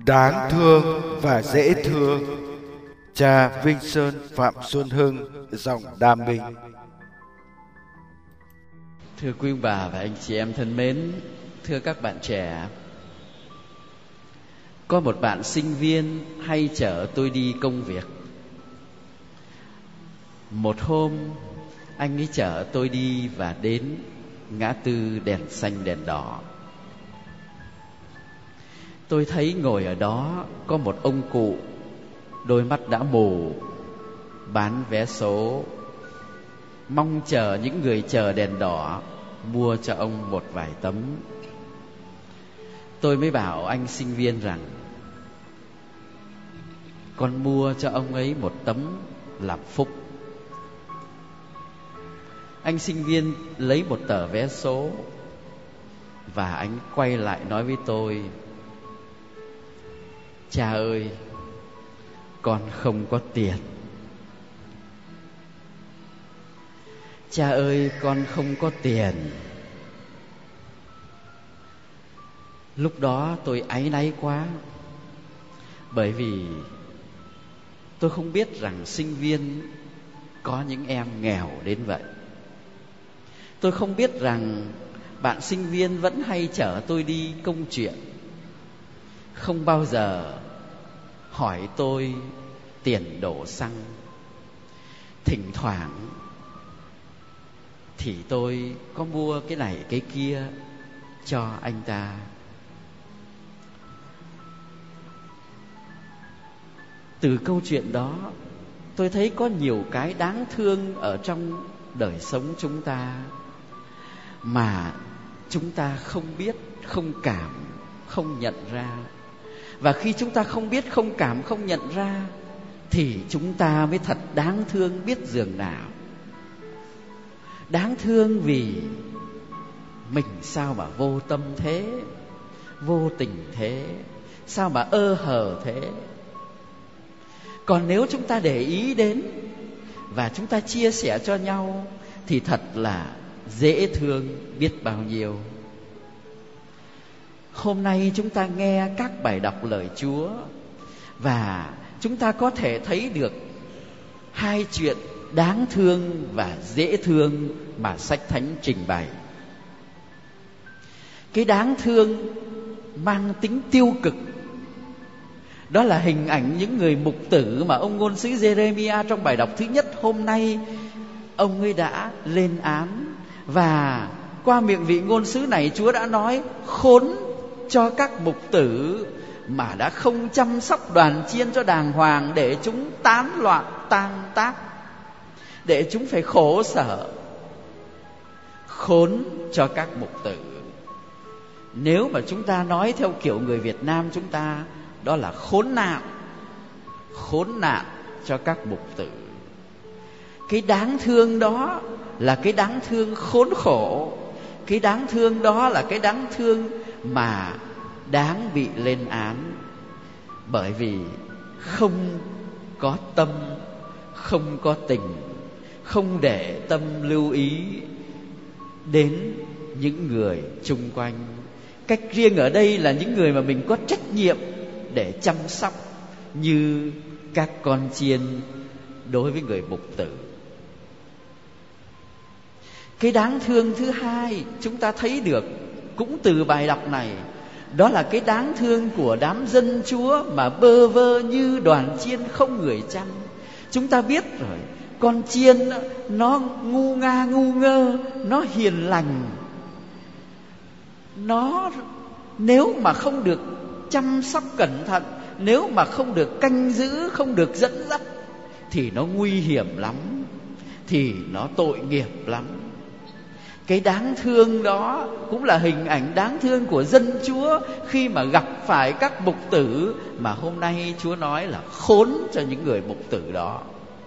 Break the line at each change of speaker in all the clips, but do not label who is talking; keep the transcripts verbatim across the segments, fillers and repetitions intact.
Đáng thương và dễ thương. Cha Vinh Sơn Phạm Xuân Hưng, giọng Đam Minh.
Thưa quý ông bà và anh chị em thân mến, thưa các bạn trẻ, có một bạn sinh viên hay chở tôi đi công việc. Một hôm, anh ấy chở tôi đi và đến ngã tư đèn xanh đèn đỏ. Tôi thấy ngồi ở đó có một ông cụ, đôi mắt đã mù, bán vé số, mong chờ những người chờ đèn đỏ mua cho ông một vài tấm. Tôi mới bảo anh sinh viên rằng con mua cho ông ấy một tấm là phúc. Anh sinh viên lấy một tờ vé số và anh quay lại nói với tôi: cha ơi, con không có tiền. Cha ơi, con không có tiền. Lúc đó tôi áy náy quá, bởi vì tôi không biết rằng sinh viên có những em nghèo đến vậy. Tôi không biết rằng bạn sinh viên vẫn hay chở tôi đi công chuyện, không bao giờ hỏi tôi tiền đổ xăng. Thỉnh thoảng thì tôi có mua cái này cái kia cho anh ta. Từ câu chuyện đó, tôi thấy có nhiều cái đáng thương ở trong đời sống chúng ta mà chúng ta không biết, không cảm, không nhận ra. Và khi chúng ta không biết, không cảm, không nhận ra thì chúng ta mới thật đáng thương biết dường nào. Đáng thương vì mình sao mà vô tâm thế, vô tình thế, sao mà ơ hờ thế. Còn nếu chúng ta để ý đến và chúng ta chia sẻ cho nhau thì thật là dễ thương biết bao nhiêu. Hôm nay chúng ta nghe các bài đọc lời Chúa và chúng ta có thể thấy được hai chuyện đáng thương và dễ thương mà sách Thánh trình bày. Cái đáng thương mang tính tiêu cực, đó là hình ảnh những người mục tử mà ông ngôn sứ Giê-rê-mi-a trong bài đọc thứ nhất hôm nay ông ấy đã lên án. Và qua miệng vị ngôn sứ này, Chúa đã nói: khốn cho các mục tử mà đã không chăm sóc đoàn chiên cho đàng hoàng, để chúng tán loạn tan tác, để chúng phải khổ sở. Khốn cho các mục tử. Nếu mà chúng ta nói theo kiểu người Việt Nam chúng ta, đó là khốn nạn. Khốn nạn cho các mục tử. Cái đáng thương đó là cái đáng thương khốn khổ. Cái đáng thương đó là cái đáng thương mà đáng bị lên án, bởi vì không có tâm, không có tình, không để tâm lưu ý đến những người chung quanh. Cách riêng ở đây là những người mà mình có trách nhiệm để chăm sóc, như các con chiên đối với người mục tử. Cái đáng thương thứ hai chúng ta thấy được cũng từ bài đọc này, đó là cái đáng thương của đám dân Chúa mà bơ vơ như đoàn chiên không người chăm. Chúng ta biết rồi, con chiên nó ngu nga ngu ngơ, nó hiền lành, nó nếu mà không được chăm sóc cẩn thận, nếu mà không được canh giữ, không được dẫn dắt thì nó nguy hiểm lắm, thì nó tội nghiệp lắm. Cái đáng thương đó cũng là hình ảnh đáng thương của dân Chúa khi mà gặp phải các mục tử mà hôm nay Chúa nói là khốn cho những người mục tử đó.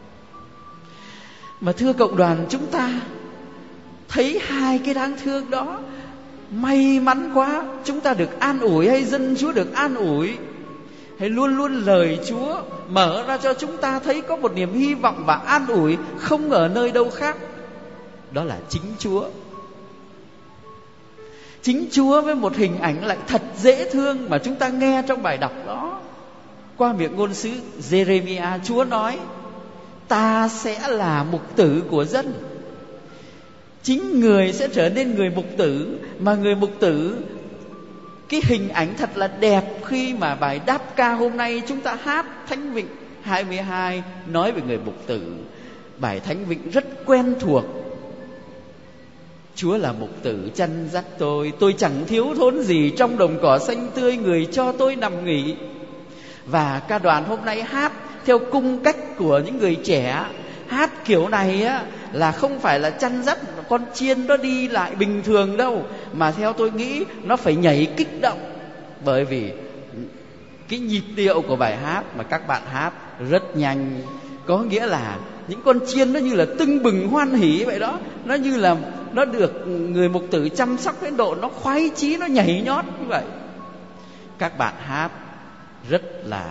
Mà thưa cộng đoàn, chúng ta thấy hai cái đáng thương đó, may mắn quá, chúng ta được an ủi, hay dân Chúa được an ủi, hay luôn luôn lời Chúa mở ra cho chúng ta thấy có một niềm hy vọng và an ủi không ở nơi đâu khác, đó là chính Chúa. Chính Chúa với một hình ảnh lại thật dễ thương mà chúng ta nghe trong bài đọc đó. Qua miệng ngôn sứ Jeremiah, Chúa nói: ta sẽ là mục tử của dân. Chính người sẽ trở nên người mục tử. Mà người mục tử, cái hình ảnh thật là đẹp khi mà bài đáp ca hôm nay chúng ta hát Thánh Vịnh hai mươi hai nói về người mục tử. Bài Thánh Vịnh rất quen thuộc. Chúa là mục tử chăn dắt tôi, tôi chẳng thiếu thốn gì, trong đồng cỏ xanh tươi người cho tôi nằm nghỉ. Và ca đoàn hôm nay hát theo cung cách của những người trẻ. Hát kiểu này á, là không phải là chăn dắt con chiên nó đi lại bình thường đâu, mà theo tôi nghĩ nó phải nhảy kích động. Bởi vì cái nhịp điệu của bài hát mà các bạn hát rất nhanh, có nghĩa là những con chiên nó như là tưng bừng hoan hỉ vậy đó. Nó như là nó được người mục tử chăm sóc đến độ nó khoái chí, nó nhảy nhót như vậy. Các bạn hát rất là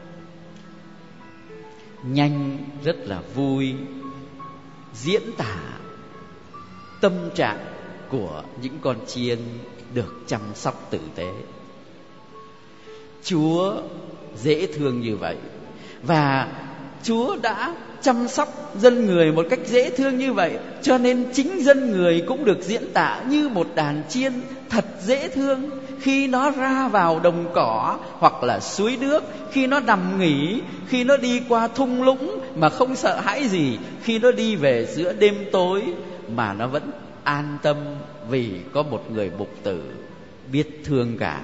nhanh, rất là vui, diễn tả tâm trạng của những con chiên được chăm sóc tử tế. Chúa dễ thương như vậy, và Chúa đã chăm sóc dân người một cách dễ thương như vậy, cho nên chính dân người cũng được diễn tả như một đàn chiên thật dễ thương. Khi nó ra vào đồng cỏ hoặc là suối nước, khi nó nằm nghỉ, khi nó đi qua thung lũng mà không sợ hãi gì, khi nó đi về giữa đêm tối mà nó vẫn an tâm vì có một người mục tử biết thương cảm.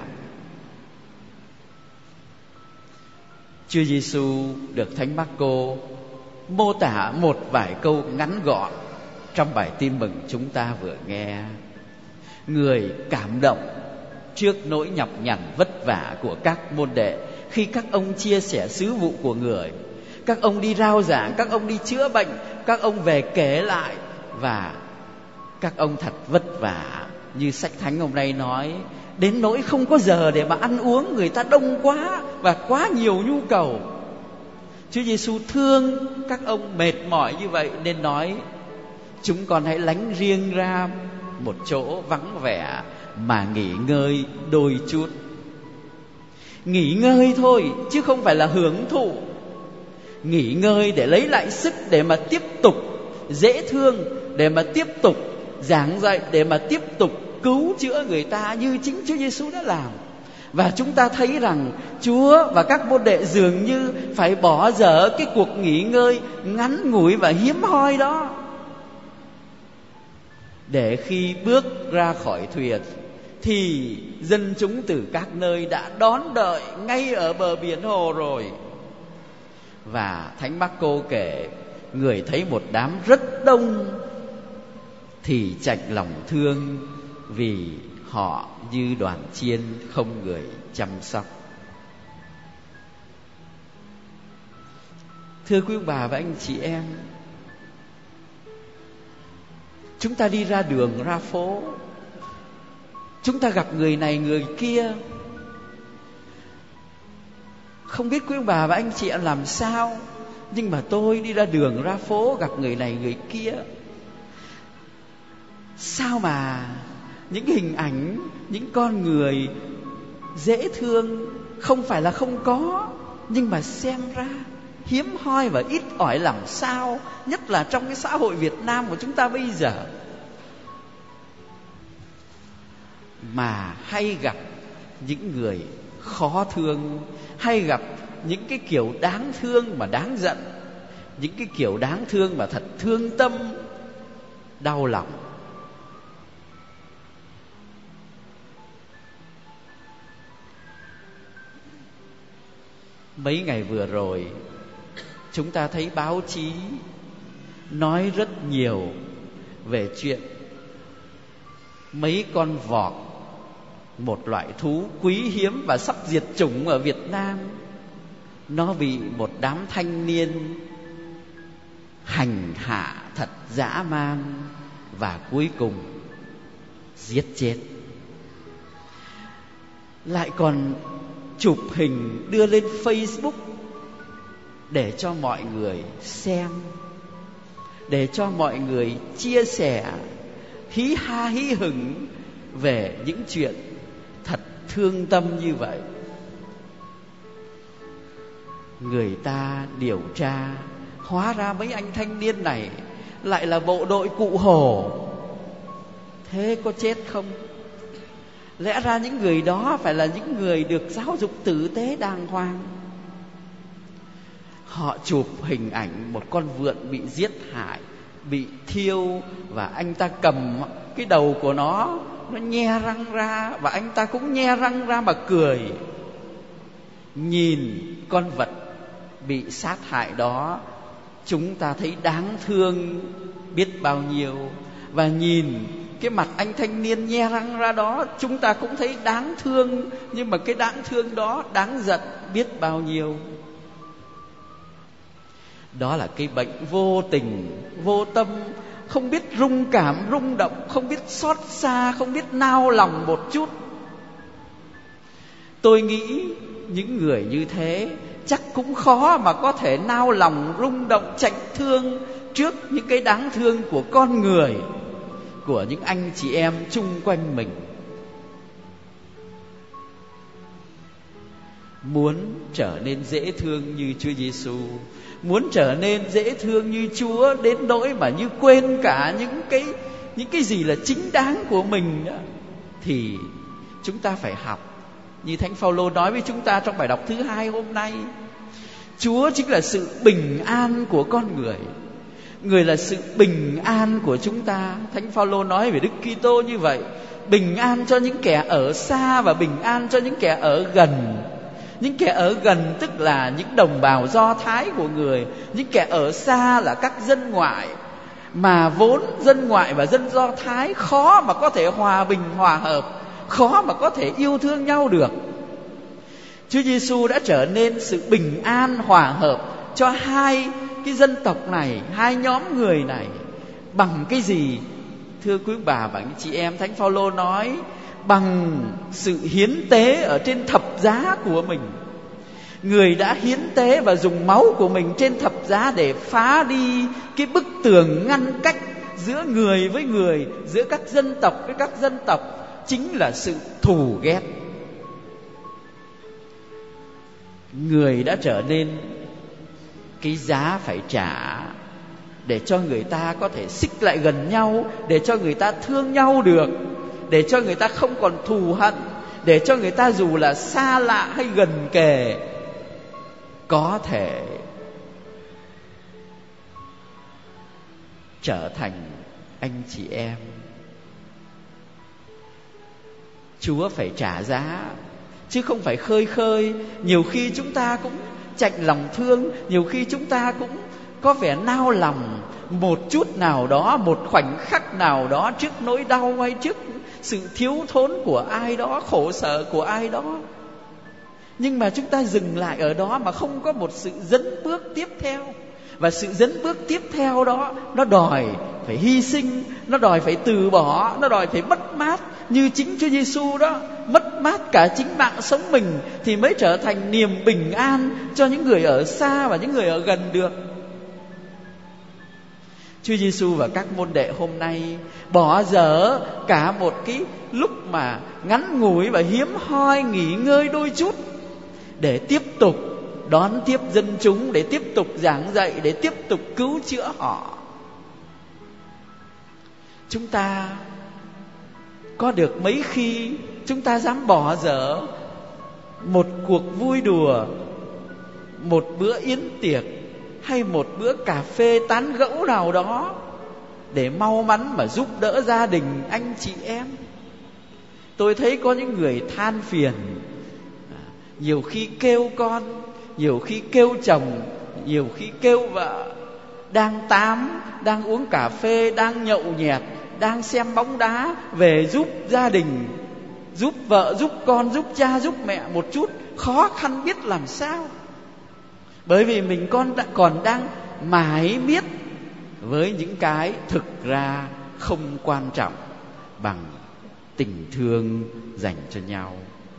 Chúa Giêsu được Thánh Mác-cô mô tả một vài câu ngắn gọn trong bài tin mừng chúng ta vừa nghe. Người cảm động trước nỗi nhọc nhằn vất vả của các môn đệ khi các ông chia sẻ sứ vụ của người. Các ông đi rao giảng, các ông đi chữa bệnh, các ông về kể lại, và các ông thật vất vả. Như sách thánh hôm nay nói, đến nỗi không có giờ để mà ăn uống, người ta đông quá và quá nhiều nhu cầu. Chúa Giêsu thương các ông mệt mỏi như vậy nên nói: chúng con hãy lánh riêng ra một chỗ vắng vẻ mà nghỉ ngơi đôi chút. Nghỉ ngơi thôi chứ không phải là hưởng thụ. Nghỉ ngơi để lấy lại sức, để mà tiếp tục dễ thương, để mà tiếp tục giảng dạy, để mà tiếp tục cứu chữa người ta như chính Chúa Giêsu đã làm. Và chúng ta thấy rằng Chúa và các môn đệ dường như phải bỏ dở cái cuộc nghỉ ngơi ngắn ngủi và hiếm hoi đó, để khi bước ra khỏi thuyền thì dân chúng từ các nơi đã đón đợi ngay ở bờ biển hồ rồi. Và Thánh Mác-cô kể, người thấy một đám rất đông thì chạnh lòng thương, vì họ như đoàn chiên không người chăm sóc. Thưa quý ông bà và anh chị em, chúng ta đi ra đường ra phố, chúng ta gặp người này người kia. Không biết quý ông bà và anh chị em làm sao, nhưng mà tôi đi ra đường ra phố gặp người này người kia, sao mà những hình ảnh, những con người dễ thương không phải là không có, nhưng mà xem ra hiếm hoi và ít ỏi làm sao, nhất là trong cái xã hội Việt Nam của chúng ta bây giờ. Mà hay gặp những người khó thương, hay gặp những cái kiểu đáng thương mà đáng giận, những cái kiểu đáng thương mà thật thương tâm, đau lòng. Mấy ngày vừa rồi, chúng ta thấy báo chí nói rất nhiều về chuyện mấy con vọt, một loại thú quý hiếm và sắp diệt chủng ở Việt Nam, nó bị một đám thanh niên hành hạ thật dã man và cuối cùng giết chết. Lại còn chụp hình đưa lên Facebook để cho mọi người xem, để cho mọi người chia sẻ, hí ha hí hửng về những chuyện thật thương tâm như vậy. Người ta điều tra, hóa ra mấy anh thanh niên này lại là bộ đội Cụ Hồ. Thế có chết không? Lẽ ra những người đó phải là những người được giáo dục tử tế đàng hoàng. Họ chụp hình ảnh một con vượn bị giết hại, bị thiêu, và anh ta cầm cái đầu của nó, nó nhe răng ra, và anh ta cũng nhe răng ra mà cười. Nhìn con vật bị sát hại đó, chúng ta thấy đáng thương biết bao nhiêu. Và nhìn cái mặt anh thanh niên nhe răng ra đó, chúng ta cũng thấy đáng thương. Nhưng mà cái đáng thương đó đáng giận biết bao nhiêu. Đó là cái bệnh vô tình, vô tâm, không biết rung cảm, rung động, không biết xót xa, không biết nao lòng một chút. Tôi nghĩ những người như thế chắc cũng khó mà có thể nao lòng, rung động, chạnh thương trước những cái đáng thương của con người, của những anh chị em chung quanh mình. Muốn trở nên dễ thương như Chúa Giêsu, muốn trở nên dễ thương như Chúa đến nỗi mà như quên cả những cái những cái gì là chính đáng của mình nữa, thì chúng ta phải học như Thánh Phaolô nói với chúng ta trong bài đọc thứ hai hôm nay. Chúa chính là sự bình an của con người. Người là sự bình an của chúng ta. Thánh Phaolô nói về Đức Kitô như vậy: bình an cho những kẻ ở xa và bình an cho những kẻ ở gần. Những kẻ ở gần tức là những đồng bào Do Thái của người. Những kẻ ở xa là các dân ngoại, mà vốn dân ngoại và dân Do Thái khó mà có thể hòa bình hòa hợp, khó mà có thể yêu thương nhau được. Chúa Giêsu đã trở nên sự bình an hòa hợp cho hai cái dân tộc này, hai nhóm người này. Bằng cái gì? Thưa quý bà và anh chị em, Thánh Phaolô nói bằng sự hiến tế ở trên thập giá của mình. Người đã hiến tế và dùng máu của mình trên thập giá để phá đi cái bức tường ngăn cách giữa người với người, giữa các dân tộc với các dân tộc, chính là sự thù ghét. Người đã trở nên cái giá phải trả để cho người ta có thể xích lại gần nhau, để cho người ta thương nhau được, để cho người ta không còn thù hận, để cho người ta dù là xa lạ hay gần kề có thể trở thành anh chị em. Chúa phải trả giá, chứ không phải khơi khơi. Nhiều khi chúng ta cũng chạnh lòng thương, nhiều khi chúng ta cũng có vẻ nao lòng một chút nào đó, một khoảnh khắc nào đó trước nỗi đau hay trước sự thiếu thốn của ai đó, khổ sở của ai đó. Nhưng mà chúng ta dừng lại ở đó mà không có một sự dẫn bước tiếp theo. Và sự dẫn bước tiếp theo đó, nó đòi phải hy sinh, nó đòi phải từ bỏ, nó đòi phải mất mát. Như chính Chúa Giêsu đó, mất mát cả chính mạng sống mình thì mới trở thành niềm bình an cho những người ở xa và những người ở gần được. Chúa Giêsu và các môn đệ hôm nay bỏ dở cả một cái lúc mà ngắn ngủi và hiếm hoi nghỉ ngơi đôi chút để tiếp tục đón tiếp dân chúng, để tiếp tục giảng dạy, để tiếp tục cứu chữa họ. Chúng ta có được mấy khi chúng ta dám bỏ dở một cuộc vui đùa, một bữa yến tiệc hay một bữa cà phê tán gẫu nào đó để mau mắn mà giúp đỡ gia đình anh chị em? Tôi thấy có những người than phiền, nhiều khi kêu con, nhiều khi kêu chồng, nhiều khi kêu vợ, đang tám, đang uống cà phê, đang nhậu nhẹt, đang xem bóng đá, về giúp gia đình, giúp vợ, giúp con, giúp cha, giúp mẹ một chút, khó khăn biết làm sao. Bởi vì mình con đã còn đang mải miết với những cái thực ra không quan trọng bằng tình thương dành cho nhau.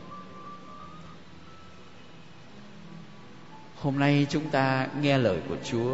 Hôm nay chúng ta nghe lời của Chúa,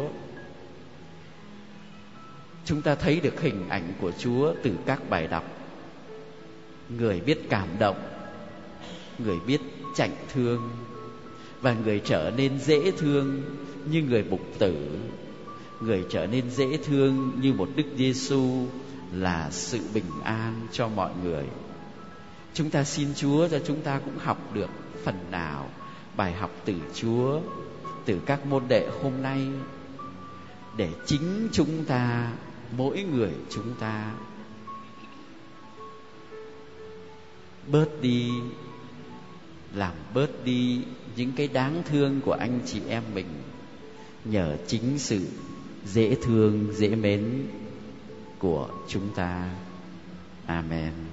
chúng ta thấy được hình ảnh của Chúa từ các bài đọc. người biết cảm động, người biết chạnh thương, và người trở nên dễ thương như người mục tử, người trở nên dễ thương như một Đức Giêsu là sự bình an cho mọi người. Chúng ta xin Chúa cho chúng ta cũng học được phần nào bài học từ Chúa, từ các môn đệ hôm nay, để chính chúng ta, mỗi người chúng ta bớt đi, làm bớt đi những cái đáng thương của anh chị em mình, nhờ chính sự dễ thương, dễ mến của chúng ta. Amen.